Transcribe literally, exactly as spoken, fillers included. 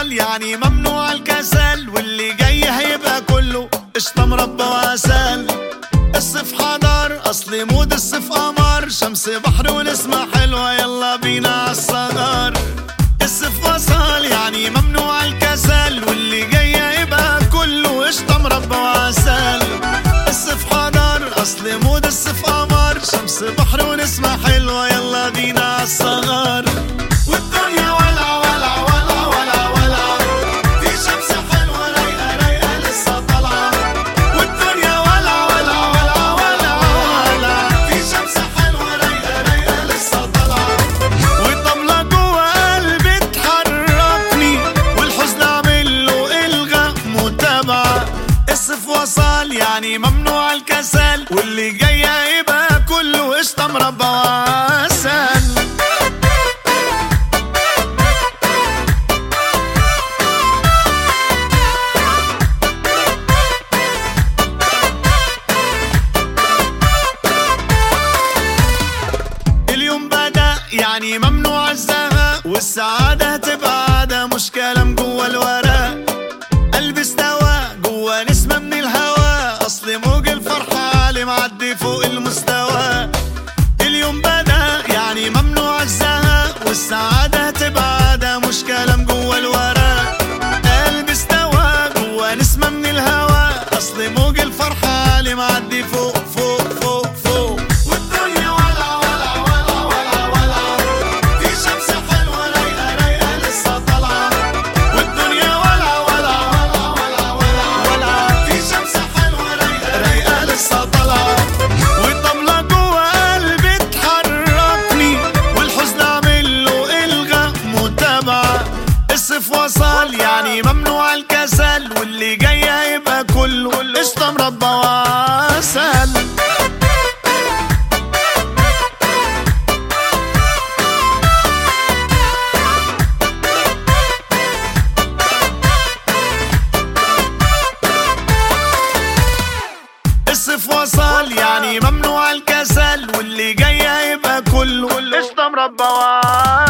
وصل يعني ممنوع الكسل، واللي جاي هيبقى كله قشطة مربى وعسل. الصيف حضر اصل مود الصيف قمر، شمس بحر ونسمة حلوة يلا بينا عالصغر. الصيف وصل يعني ممنوع الكسل، واللي جاي هيبقى كله قشطة مربى وعسل. الصيف حضر اصل مود الصيف قمر، شمس بحر ونسمة حلوة يلا بينا عالصغر. والدنيا ولع ولع ولع ولع ولع، في شمس حلوة رايقة رايقة لسه طالعة. والدنيا ولع ولع ولع ولع ولع، في شمس حلوة رايقة رايقة لسه طالعة. والطبلة جوا قلبي تحركني، والحزن عامله إلغاء متابعة. الصيف وصل يعني ممنوع الكسل، واللي جاي هيبقى كله قشطة مربى وعسل. اليوم بدأ يعني ممنوع الزهق، والسعادة هتبقى عادة مش كلام جوا الورق. قلبي استوى جوا نسمة من الهوا، أصل موج الفرحة عالي معدي فوق المستوى. اليوم بدأ يعني ممنوع الزهق، والسعادة هتبقى عادة مش كلام جوا الورق. قلبي استوى جوا نسمة من الهوا، أصل موج الفرحة عالي معدي فوق فوق فوق فوق. والدنيا ولع ولع ولع ولع ولع، في شمس حلوة رايقة رايقة لسه طالعة. والدنيا ولع ولع ولع ولع ولع ولع، في شمس حلوة رايقة رايقة لسه طالعة. والطبلة جوا قلبي تحركني، والحزن عامله إلغاء متابعة. الصيف وصل يعني ممنوع الكسل، واللي جاي هيبقى كله قشطة مربى وعسل. الصيف وصل يعني ممنوع الكسل، واللي جاي هيبقى كله قشطة مربى وعسل.